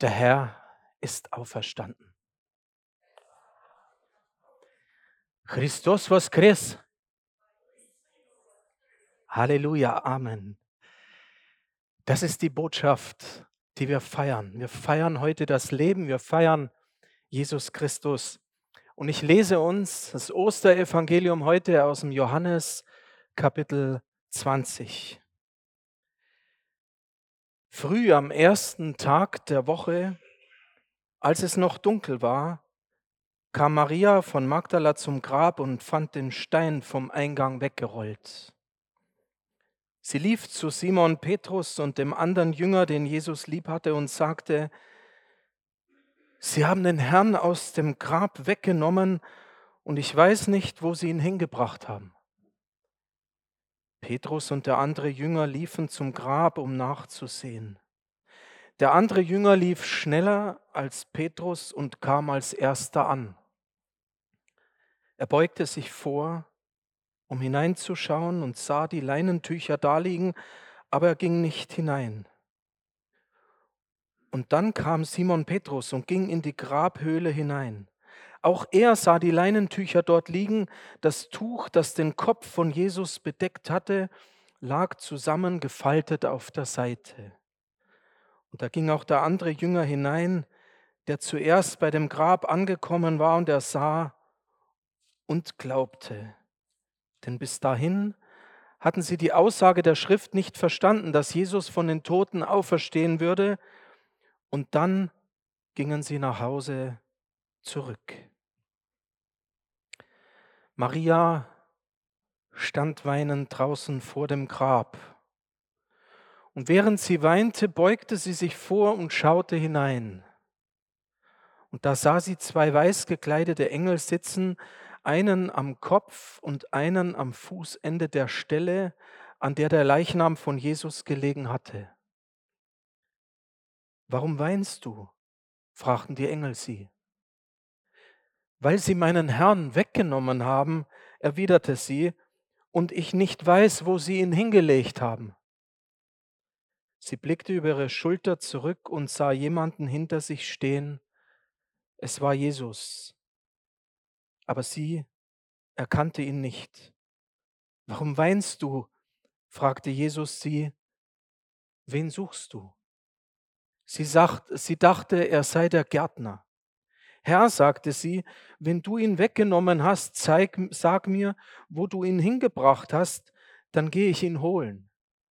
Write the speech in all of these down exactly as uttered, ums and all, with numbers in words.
Der Herr ist auferstanden. Christus voskres. Halleluja, Amen. Das ist die Botschaft, die wir feiern. Wir feiern heute das Leben, wir feiern Jesus Christus. Und ich lese uns das Osterevangelium heute aus dem Johannes Kapitel zwanzig. Früh am ersten Tag der Woche, als es noch dunkel war, kam Maria von Magdala zum Grab und fand den Stein vom Eingang weggerollt. Sie lief zu Simon Petrus und dem anderen Jünger, den Jesus lieb hatte, und sagte: Sie haben den Herrn aus dem Grab weggenommen und ich weiß nicht, wo sie ihn hingebracht haben. Petrus und der andere Jünger liefen zum Grab, um nachzusehen. Der andere Jünger lief schneller als Petrus und kam als erster an. Er beugte sich vor, um hineinzuschauen, und sah die Leinentücher daliegen, aber er ging nicht hinein. Und dann kam Simon Petrus und ging in die Grabhöhle hinein. Auch er sah die Leinentücher dort liegen. Das Tuch, das den Kopf von Jesus bedeckt hatte, lag zusammengefaltet auf der Seite. Und da ging auch der andere Jünger hinein, der zuerst bei dem Grab angekommen war, und er sah und glaubte. Denn bis dahin hatten sie die Aussage der Schrift nicht verstanden, dass Jesus von den Toten auferstehen würde. Und dann gingen sie nach Hause zurück. Maria stand weinend draußen vor dem Grab. Und während sie weinte, beugte sie sich vor und schaute hinein. Und da sah sie zwei weiß gekleidete Engel sitzen, einen am Kopf und einen am Fußende der Stelle, an der der Leichnam von Jesus gelegen hatte. »Warum weinst du?« fragten die Engel sie. »Weil sie meinen Herrn weggenommen haben«, erwiderte sie, »und ich nicht weiß, wo sie ihn hingelegt haben.« Sie blickte über ihre Schulter zurück und sah jemanden hinter sich stehen. Es war Jesus, aber sie erkannte ihn nicht. »Warum weinst du?« fragte Jesus sie. »Wen suchst du?« Sie, sagt, sie dachte, er sei der Gärtner. »Herr«, sagte sie, »wenn du ihn weggenommen hast, zeig, sag mir, wo du ihn hingebracht hast, dann gehe ich ihn holen.«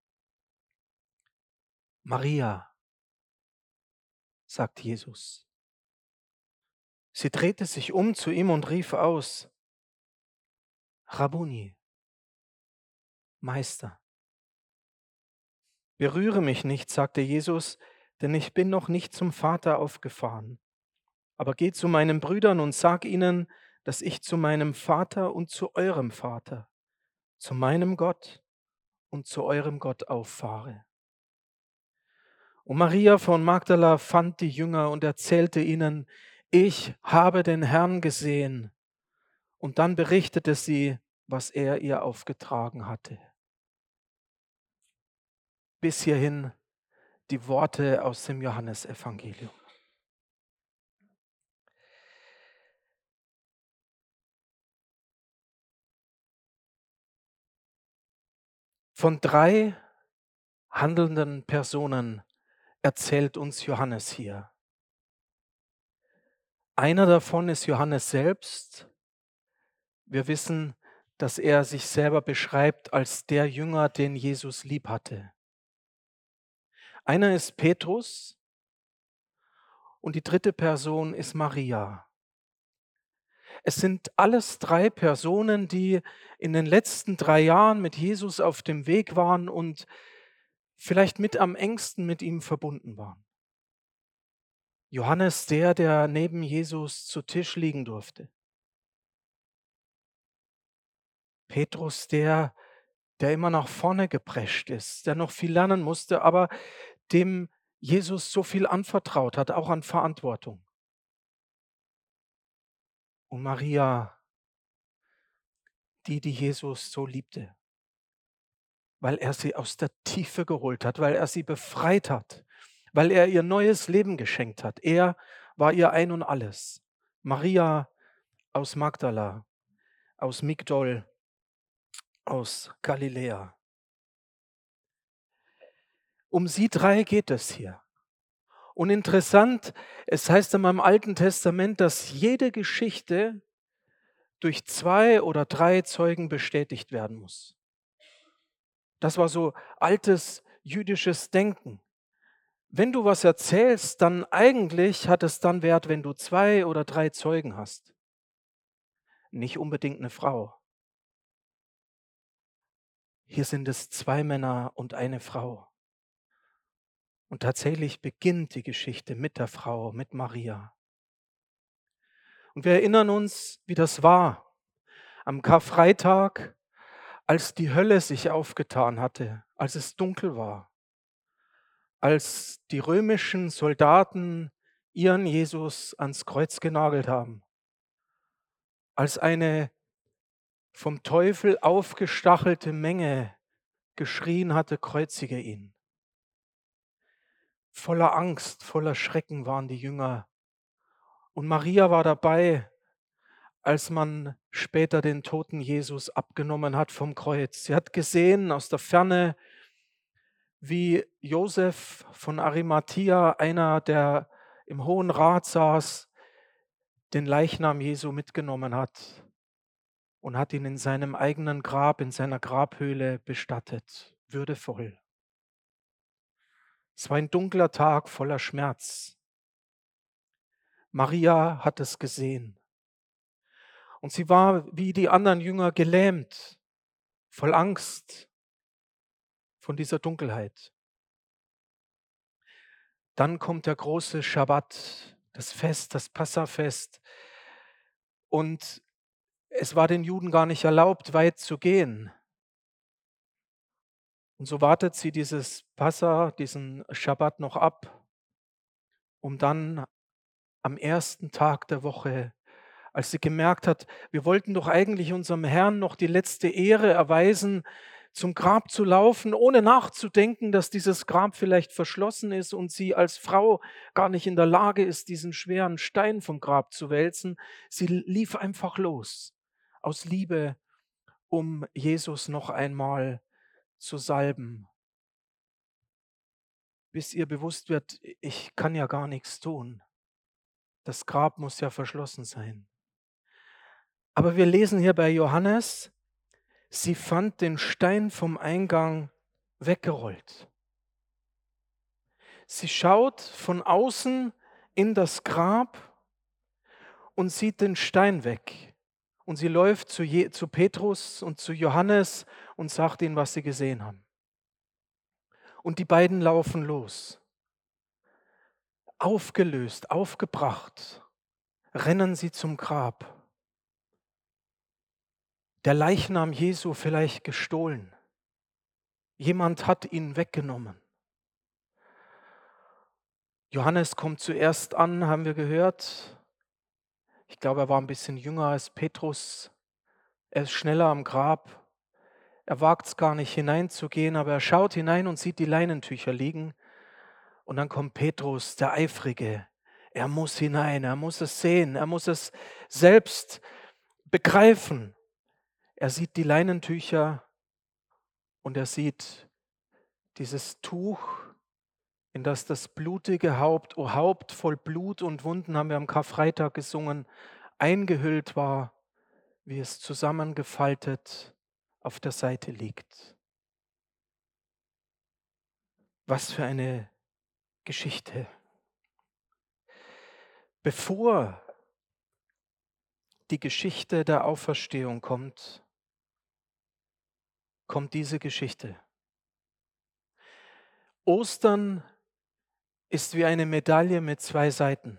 »Maria«, sagt Jesus. Sie drehte sich um zu ihm und rief aus: »Rabbuni«, Meister. »Berühre mich nicht«, sagte Jesus, »denn ich bin noch nicht zum Vater aufgefahren. Aber geh zu meinen Brüdern und sag ihnen, dass ich zu meinem Vater und zu eurem Vater, zu meinem Gott und zu eurem Gott auffahre.« Und Maria von Magdala fand die Jünger und erzählte ihnen: »Ich habe den Herrn gesehen.« Und dann berichtete sie, was er ihr aufgetragen hatte. Bis hierhin die Worte aus dem Johannesevangelium. Von drei handelnden Personen erzählt uns Johannes hier. Einer davon ist Johannes selbst. Wir wissen, dass er sich selber beschreibt als der Jünger, den Jesus lieb hatte. Einer ist Petrus und die dritte Person ist Maria. Es sind alles drei Personen, die in den letzten drei Jahren mit Jesus auf dem Weg waren und vielleicht mit am engsten mit ihm verbunden waren. Johannes, der, der neben Jesus zu Tisch liegen durfte. Petrus, der, der immer nach vorne geprescht ist, der noch viel lernen musste, aber dem Jesus so viel anvertraut hat, auch an Verantwortung. Und Maria, die, die Jesus so liebte, weil er sie aus der Tiefe geholt hat, weil er sie befreit hat, weil er ihr neues Leben geschenkt hat. Er war ihr Ein und Alles. Maria aus Magdala, aus Migdol, aus Galiläa. Um sie drei geht es hier. Und interessant, es heißt in meinem Alten Testament, dass jede Geschichte durch zwei oder drei Zeugen bestätigt werden muss. Das war so altes jüdisches Denken. Wenn du was erzählst, dann eigentlich hat es dann Wert, wenn du zwei oder drei Zeugen hast. Nicht unbedingt eine Frau. Hier sind es zwei Männer und eine Frau. Und tatsächlich beginnt die Geschichte mit der Frau, mit Maria. Und wir erinnern uns, wie das war am Karfreitag, als die Hölle sich aufgetan hatte, als es dunkel war, als die römischen Soldaten ihren Jesus ans Kreuz genagelt haben, als eine vom Teufel aufgestachelte Menge geschrien hatte, kreuzige ihn. Voller Angst, voller Schrecken waren die Jünger. Und Maria war dabei, als man später den toten Jesus abgenommen hat vom Kreuz. Sie hat gesehen aus der Ferne, wie Josef von Arimathea, einer, der im Hohen Rat saß, den Leichnam Jesu mitgenommen hat und hat ihn in seinem eigenen Grab, in seiner Grabhöhle bestattet, würdevoll. Es war ein dunkler Tag voller Schmerz. Maria hat es gesehen. Und sie war wie die anderen Jünger gelähmt, voll Angst von dieser Dunkelheit. Dann kommt der große Schabbat, das Fest, das Passafest. Und es war den Juden gar nicht erlaubt, weit zu gehen. Und so wartet sie dieses Passa, diesen Schabbat noch ab, um dann am ersten Tag der Woche, als sie gemerkt hat, wir wollten doch eigentlich unserem Herrn noch die letzte Ehre erweisen, zum Grab zu laufen, ohne nachzudenken, dass dieses Grab vielleicht verschlossen ist und sie als Frau gar nicht in der Lage ist, diesen schweren Stein vom Grab zu wälzen. Sie lief einfach los, aus Liebe, um Jesus noch einmal zu salben, bis ihr bewusst wird, ich kann ja gar nichts tun. Das Grab muss ja verschlossen sein. Aber wir lesen hier bei Johannes, sie fand den Stein vom Eingang weggerollt. Sie schaut von außen in das Grab und sieht den Stein weg. Und sie läuft zu, Je- zu Petrus und zu Johannes und sagt ihnen, was sie gesehen haben. Und die beiden laufen los. Aufgelöst, aufgebracht, rennen sie zum Grab. Der Leichnam Jesu vielleicht gestohlen. Jemand hat ihn weggenommen. Johannes kommt zuerst an, haben wir gehört. Ich glaube, er war ein bisschen jünger als Petrus. Er ist schneller am Grab. Er wagt es gar nicht hineinzugehen, aber er schaut hinein und sieht die Leinentücher liegen. Und dann kommt Petrus, der Eifrige. Er muss hinein, er muss es sehen, er muss es selbst begreifen. Er sieht die Leinentücher und er sieht dieses Tuch, in das das blutige Haupt, o Haupt voll Blut und Wunden, haben wir am Karfreitag gesungen, eingehüllt war, wie es zusammengefaltet auf der Seite liegt. Was für eine Geschichte. Bevor die Geschichte der Auferstehung kommt, kommt diese Geschichte. Ostern ist wie eine Medaille mit zwei Seiten.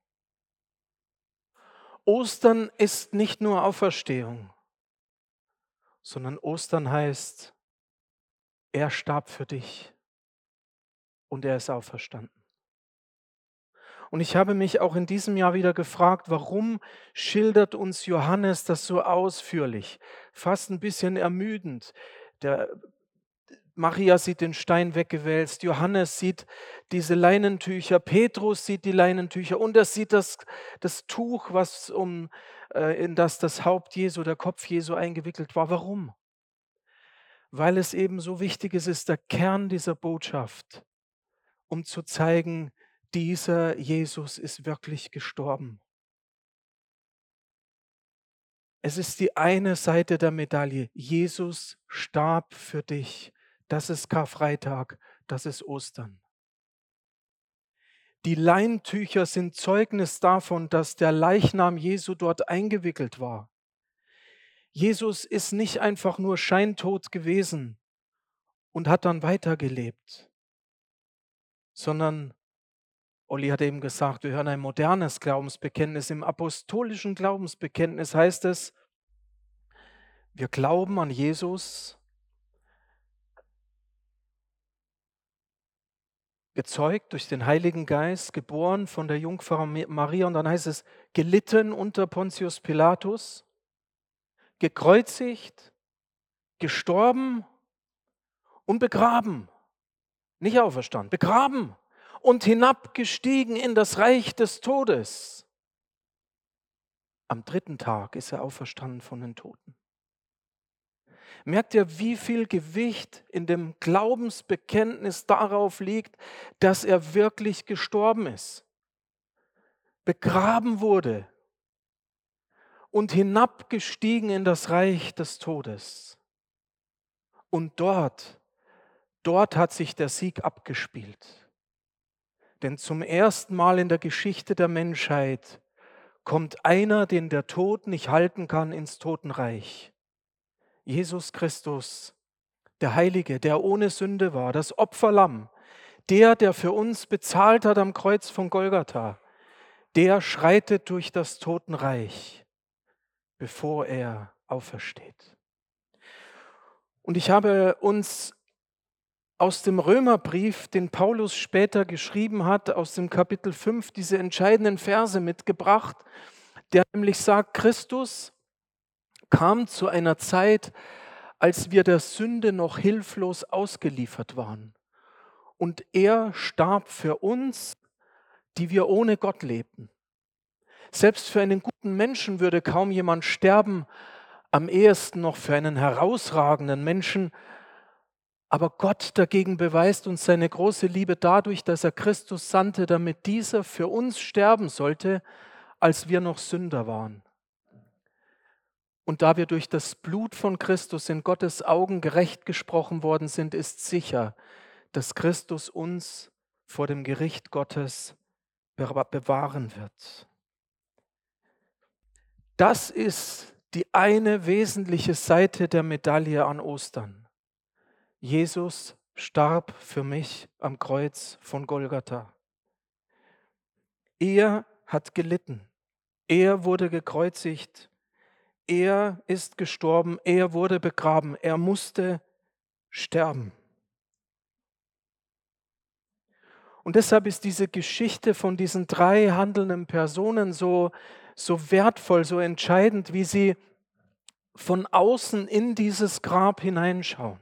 Ostern ist nicht nur Auferstehung, sondern Ostern heißt, er starb für dich und er ist auferstanden. Und ich habe mich auch in diesem Jahr wieder gefragt, warum schildert uns Johannes das so ausführlich, fast ein bisschen ermüdend. Der Maria sieht den Stein weggewälzt, Johannes sieht diese Leinentücher, Petrus sieht die Leinentücher und er sieht das, das Tuch, was um, äh, in das das Haupt Jesu, der Kopf Jesu eingewickelt war. Warum? Weil es eben so wichtig ist, ist der Kern dieser Botschaft, um zu zeigen, dieser Jesus ist wirklich gestorben. Es ist die eine Seite der Medaille. Jesus starb für dich. Das ist Karfreitag, das ist Ostern. Die Leintücher sind Zeugnis davon, dass der Leichnam Jesu dort eingewickelt war. Jesus ist nicht einfach nur scheintot gewesen und hat dann weitergelebt, sondern, Olli hat eben gesagt, wir hören ein modernes Glaubensbekenntnis. Im apostolischen Glaubensbekenntnis heißt es, wir glauben an Jesus, gezeugt durch den Heiligen Geist, geboren von der Jungfrau Maria, und dann heißt es, gelitten unter Pontius Pilatus, gekreuzigt, gestorben und begraben. Nicht auferstanden, begraben und hinabgestiegen in das Reich des Todes. Am dritten Tag ist er auferstanden von den Toten. Merkt ihr, wie viel Gewicht in dem Glaubensbekenntnis darauf liegt, dass er wirklich gestorben ist, begraben wurde und hinabgestiegen in das Reich des Todes. Und dort, dort hat sich der Sieg abgespielt. Denn zum ersten Mal in der Geschichte der Menschheit kommt einer, den der Tod nicht halten kann, ins Totenreich. Jesus Christus, der Heilige, der ohne Sünde war, das Opferlamm, der, der für uns bezahlt hat am Kreuz von Golgatha, der schreitet durch das Totenreich, bevor er aufersteht. Und ich habe uns aus dem Römerbrief, den Paulus später geschrieben hat, aus dem Kapitel fünf, diese entscheidenden Verse mitgebracht, der nämlich sagt, Christus kam zu einer Zeit, als wir der Sünde noch hilflos ausgeliefert waren. Und er starb für uns, die wir ohne Gott lebten. Selbst für einen guten Menschen würde kaum jemand sterben, am ehesten noch für einen herausragenden Menschen. Aber Gott dagegen beweist uns seine große Liebe dadurch, dass er Christus sandte, damit dieser für uns sterben sollte, als wir noch Sünder waren. Und da wir durch das Blut von Christus in Gottes Augen gerecht gesprochen worden sind, ist sicher, dass Christus uns vor dem Gericht Gottes bewahren wird. Das ist die eine wesentliche Seite der Medaille an Ostern. Jesus starb für mich am Kreuz von Golgatha. Er hat gelitten. Er wurde gekreuzigt. Er ist gestorben. Er wurde begraben. Er musste sterben. Und deshalb ist diese Geschichte von diesen drei handelnden Personen so, so wertvoll, so entscheidend, wie sie von außen in dieses Grab hineinschauen.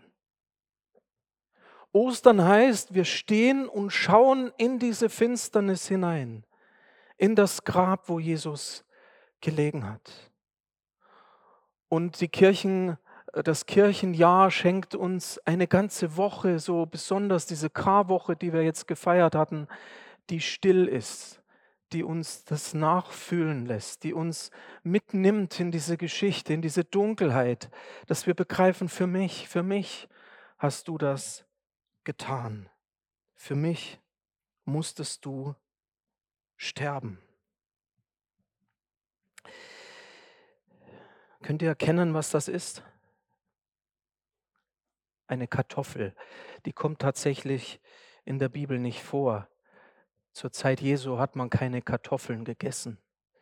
Ostern heißt, wir stehen und schauen in diese Finsternis hinein, in das Grab, wo Jesus gelegen hat. Und die Kirchen, das Kirchenjahr schenkt uns eine ganze Woche, so besonders diese Karwoche, die wir jetzt gefeiert hatten, die still ist, die uns das nachfühlen lässt, die uns mitnimmt in diese Geschichte, in diese Dunkelheit, dass wir begreifen, für mich, für mich hast du das getan. Für mich musstest du sterben. Könnt ihr erkennen, was das ist? Eine Kartoffel. Die kommt tatsächlich in der Bibel nicht vor. Zur Zeit Jesu hat man keine Kartoffeln gegessen.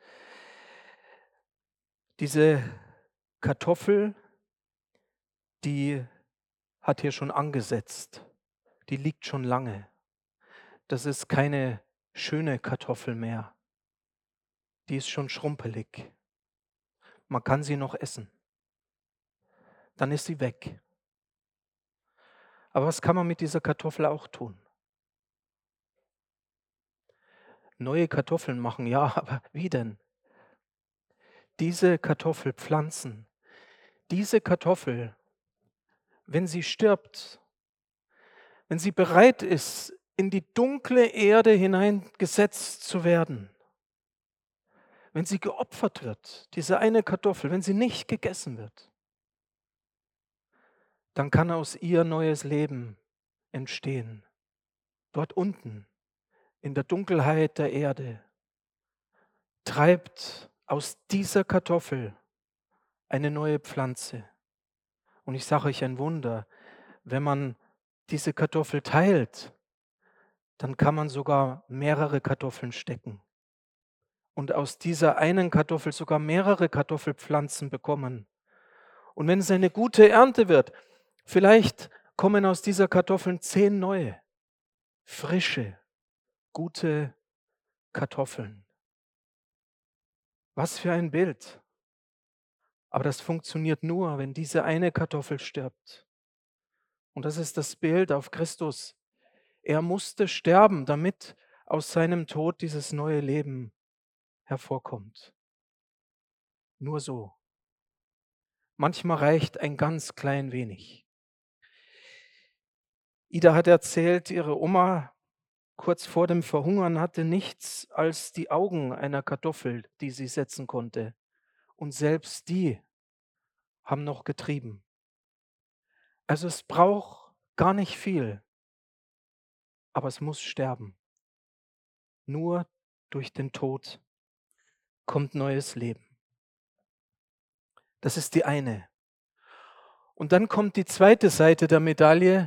Diese Kartoffel, die hat hier schon angesetzt. Die liegt schon lange. Das ist keine schöne Kartoffel mehr. Die ist schon schrumpelig. Man kann sie noch essen. Dann ist sie weg. Aber was kann man mit dieser Kartoffel auch tun? Neue Kartoffeln machen, ja, aber wie denn? Diese Kartoffel pflanzen. Diese Kartoffel, wenn sie stirbt, wenn sie bereit ist, in die dunkle Erde hineingesetzt zu werden, wenn sie geopfert wird, diese eine Kartoffel, wenn sie nicht gegessen wird, dann kann aus ihr neues Leben entstehen. Dort unten, in der Dunkelheit der Erde, treibt aus dieser Kartoffel eine neue Pflanze. Und ich sage euch ein Wunder, wenn man diese Kartoffel teilt, dann kann man sogar mehrere Kartoffeln stecken und aus dieser einen Kartoffel sogar mehrere Kartoffelpflanzen bekommen. Und wenn es eine gute Ernte wird, vielleicht kommen aus dieser Kartoffeln zehn neue, frische, gute Kartoffeln. Was für ein Bild. Aber das funktioniert nur, wenn diese eine Kartoffel stirbt. Und das ist das Bild auf Christus. Er musste sterben, damit aus seinem Tod dieses neue Leben hervorkommt. Nur so. Manchmal reicht ein ganz klein wenig. Ida hat erzählt, ihre Oma kurz vor dem Verhungern hatte nichts als die Augen einer Kartoffel, die sie setzen konnte. Und selbst die haben noch getrieben. Also es braucht gar nicht viel, aber es muss sterben. Nur durch den Tod kommt neues Leben. Das ist die eine. Und dann kommt die zweite Seite der Medaille.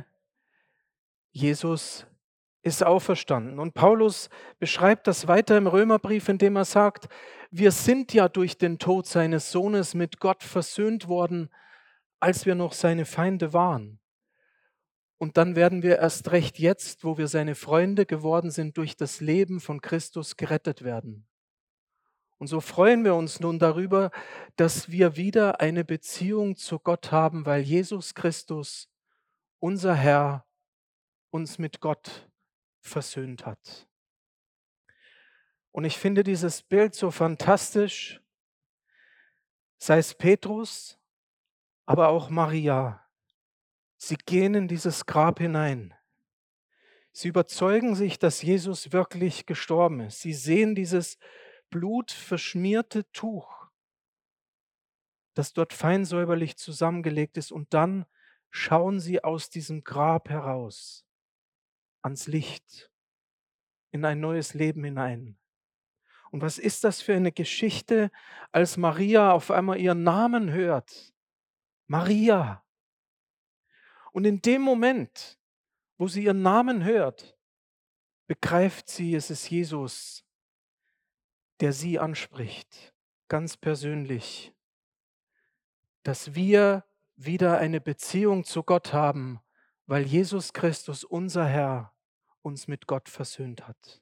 Jesus ist auferstanden. Und Paulus beschreibt das weiter im Römerbrief, indem er sagt, wir sind ja durch den Tod seines Sohnes mit Gott versöhnt worden, als wir noch seine Feinde waren. Und dann werden wir erst recht jetzt, wo wir seine Freunde geworden sind, durch das Leben von Christus gerettet werden. Und so freuen wir uns nun darüber, dass wir wieder eine Beziehung zu Gott haben, weil Jesus Christus, unser Herr, uns mit Gott versöhnt hat. Und ich finde dieses Bild so fantastisch, sei es Petrus, aber auch Maria. Sie gehen in dieses Grab hinein. Sie überzeugen sich, dass Jesus wirklich gestorben ist. Sie sehen dieses blutverschmierte Tuch, das dort fein säuberlich zusammengelegt ist, und dann schauen sie aus diesem Grab heraus, ans Licht, in ein neues Leben hinein. Und was ist das für eine Geschichte, als Maria auf einmal ihren Namen hört? Maria. Und in dem Moment, wo sie ihren Namen hört, begreift sie, es ist Jesus, der sie anspricht, ganz persönlich, dass wir wieder eine Beziehung zu Gott haben, weil Jesus Christus, unser Herr, uns mit Gott versöhnt hat.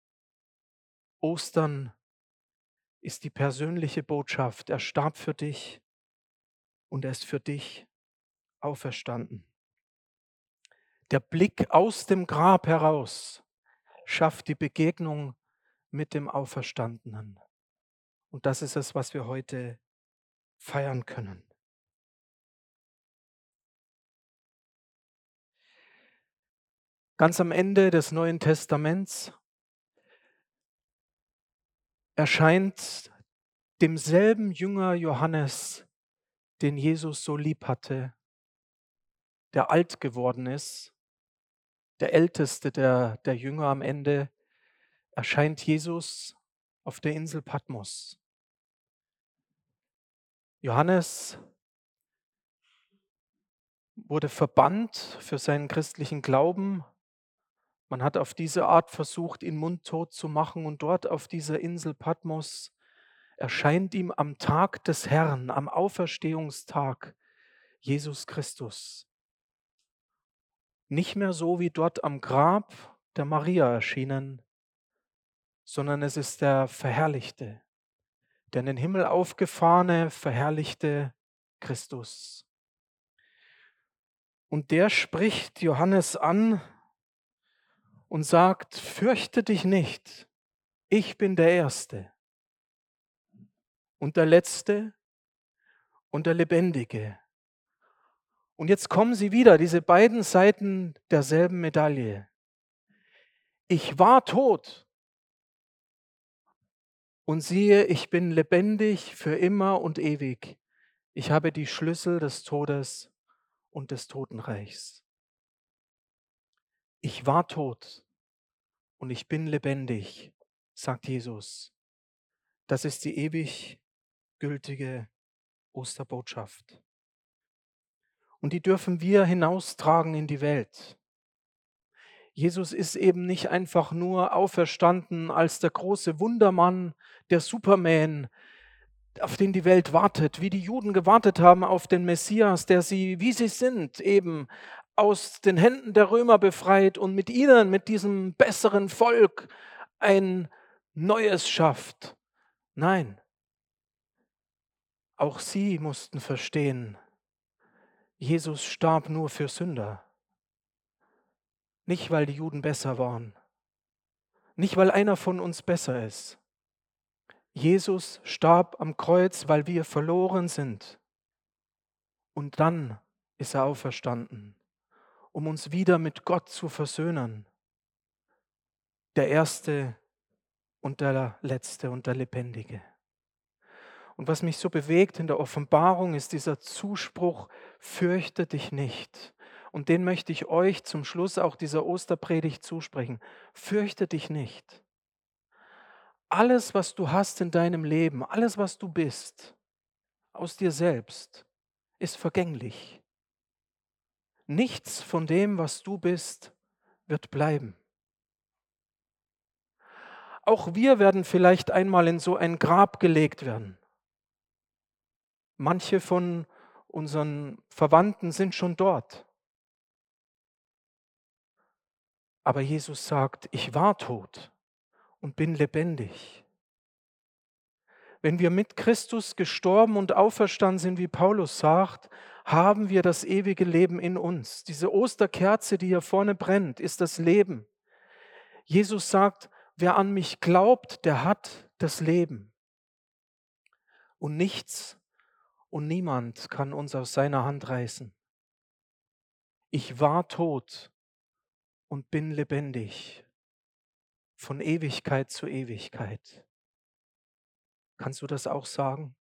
Ostern ist die persönliche Botschaft. Er starb für dich und er ist für dich auferstanden. Der Blick aus dem Grab heraus schafft die Begegnung mit dem Auferstandenen. Und das ist es, was wir heute feiern können. Ganz am Ende des Neuen Testaments erscheint demselben Jünger Johannes, den Jesus so lieb hatte, der alt geworden ist, der älteste der, der Jünger am Ende, erscheint Jesus auf der Insel Patmos. Johannes wurde verbannt für seinen christlichen Glauben. Man hat auf diese Art versucht, ihn mundtot zu machen, und dort auf dieser Insel Patmos erscheint ihm am Tag des Herrn, am Auferstehungstag, Jesus Christus. Nicht mehr so wie dort am Grab der Maria erschienen, sondern es ist der verherrlichte, der in den Himmel aufgefahrene, verherrlichte Christus. Und der spricht Johannes an und sagt: Fürchte dich nicht, ich bin der Erste und der Letzte und der Lebendige. Und jetzt kommen sie wieder, diese beiden Seiten derselben Medaille. Ich war tot und siehe, ich bin lebendig für immer und ewig. Ich habe die Schlüssel des Todes und des Totenreichs. Ich war tot und ich bin lebendig, sagt Jesus. Das ist die ewig gültige Osterbotschaft. Und die dürfen wir hinaustragen in die Welt. Jesus ist eben nicht einfach nur auferstanden als der große Wundermann, der Superman, auf den die Welt wartet, wie die Juden gewartet haben auf den Messias, der sie, wie sie sind, eben aus den Händen der Römer befreit und mit ihnen, mit diesem besseren Volk, ein Neues schafft. Nein, auch sie mussten verstehen, Jesus starb nur für Sünder. Nicht, weil die Juden besser waren. Nicht, weil einer von uns besser ist. Jesus starb am Kreuz, weil wir verloren sind. Und dann ist er auferstanden, um uns wieder mit Gott zu versöhnen. Der Erste und der Letzte und der Lebendige. Und was mich so bewegt in der Offenbarung ist dieser Zuspruch: Fürchte dich nicht. Und den möchte ich euch zum Schluss auch dieser Osterpredigt zusprechen. Fürchte dich nicht. Alles, was du hast in deinem Leben, alles, was du bist, aus dir selbst, ist vergänglich. Nichts von dem, was du bist, wird bleiben. Auch wir werden vielleicht einmal in so ein Grab gelegt werden. Manche von unseren Verwandten sind schon dort. Aber Jesus sagt: Ich war tot und bin lebendig. Wenn wir mit Christus gestorben und auferstanden sind, wie Paulus sagt, haben wir das ewige Leben in uns. Diese Osterkerze, die hier vorne brennt, ist das Leben. Jesus sagt: Wer an mich glaubt, der hat das Leben. Und nichts und niemand kann uns aus seiner Hand reißen. Ich war tot und bin lebendig, von Ewigkeit zu Ewigkeit. Kannst du das auch sagen?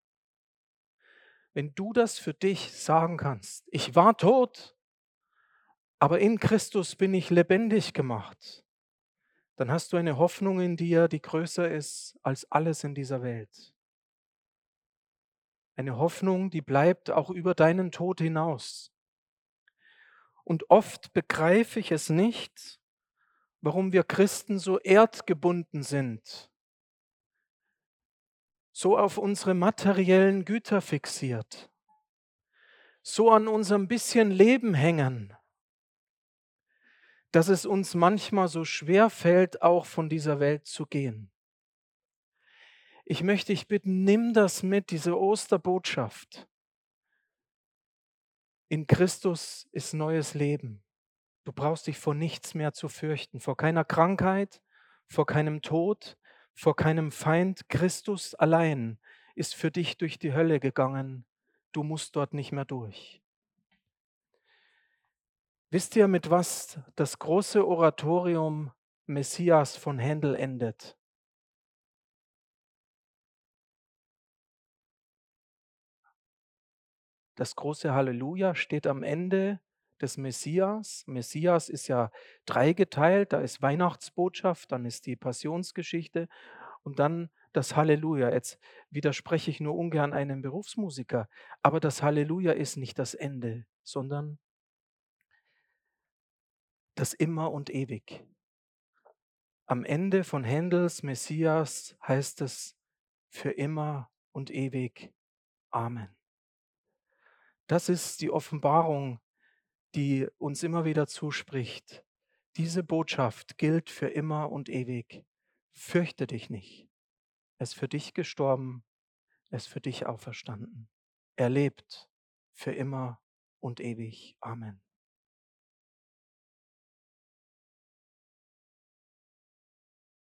Wenn du das für dich sagen kannst: Ich war tot, aber in Christus bin ich lebendig gemacht, dann hast du eine Hoffnung in dir, die größer ist als alles in dieser Welt. Eine Hoffnung, die bleibt auch über deinen Tod hinaus. Und oft begreife ich es nicht, warum wir Christen so erdgebunden sind, so auf unsere materiellen Güter fixiert, so an unserem bisschen Leben hängen, dass es uns manchmal so schwer fällt, auch von dieser Welt zu gehen. Ich möchte dich bitten, nimm das mit, diese Osterbotschaft. In Christus ist neues Leben. Du brauchst dich vor nichts mehr zu fürchten, vor keiner Krankheit, vor keinem Tod, vor keinem Feind. Christus allein ist für dich durch die Hölle gegangen. Du musst dort nicht mehr durch. Wisst ihr, mit was das große Oratorium Messias von Händel endet? Das große Halleluja steht am Ende des Messias. Messias ist ja dreigeteilt, da ist Weihnachtsbotschaft, dann ist die Passionsgeschichte und dann das Halleluja. Jetzt widerspreche ich nur ungern einem Berufsmusiker, aber das Halleluja ist nicht das Ende, sondern das Immer und Ewig. Am Ende von Händels Messias heißt es: für immer und ewig. Amen. Das ist die Offenbarung, die uns immer wieder zuspricht. Diese Botschaft gilt für immer und ewig. Fürchte dich nicht. Er ist für dich gestorben, er ist für dich auferstanden. Er lebt für immer und ewig. Amen.